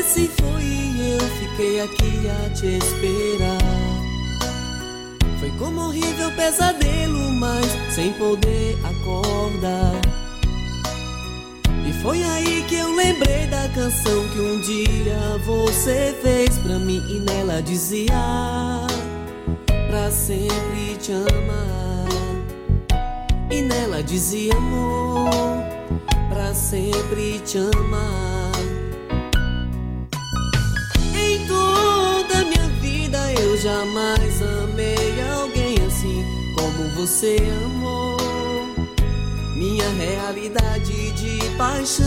assim foi e eu fiquei aqui a te esperar. Foi como um horrível pesadelo, mas sem poder acordar. E foi aí que eu lembrei da canção que um dia você fez pra mim. E nela dizia: pra sempre te amar. E nela dizia: amor, pra sempre te amar. Em toda minha vida eu jamais amei alguém assim como você amou. Minha realidade de paixão.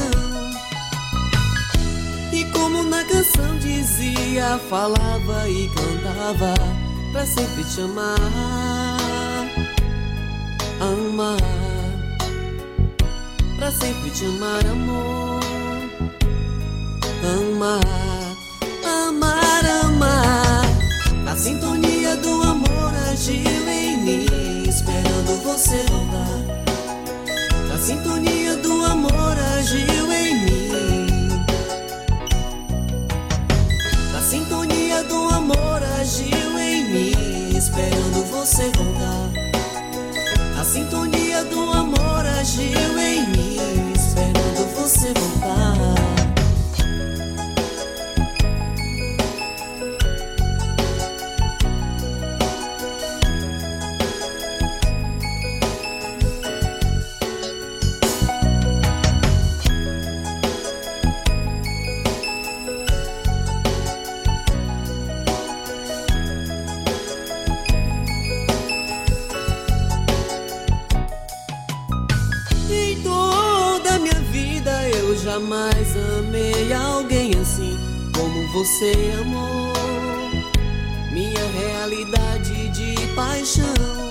E como na canção dizia, falava e cantava, pra sempre te amar. Amar, pra sempre te amar, amor. Amar, amar, amar. A sintonia do amor agiu em mim, esperando você voltar. A sintonia do amor agiu em mim. A sintonia do amor agiu em mim, esperando você voltar. A sintonia do amor agiu em mim, esperando você voltar. Em toda minha vida eu jamais amei alguém assim como você amou. Minha realidade de paixão.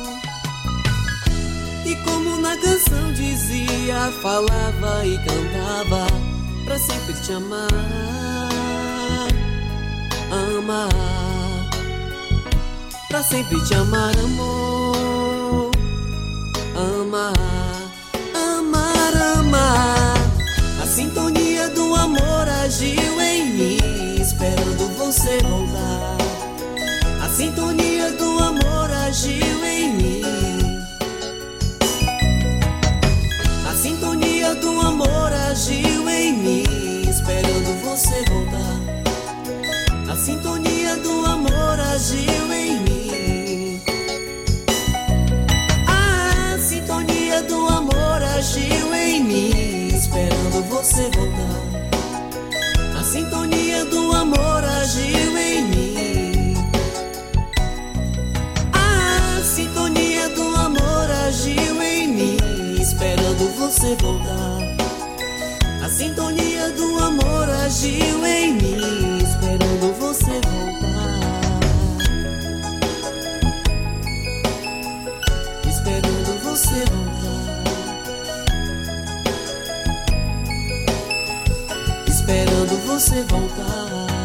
E como na canção dizia, falava e cantava, pra sempre te amar. Amar, pra sempre te amar, amor. Amar, amar, amar. A sintonia do amor agiu em mim, esperando você voltar. A sintonia do amor agiu em mim. A sintonia do amor agiu em mim, esperando você voltar. A sintonia do amor agiu em mim. A sintonia do amor agiu em mim, esperando você voltar. A sintonia do amor agiu em mim. A sintonia do amor agiu em mim, esperando você voltar. A sintonia do amor agiu em mim, esperando você voltar. Esperando você voltar. Esperando você voltar.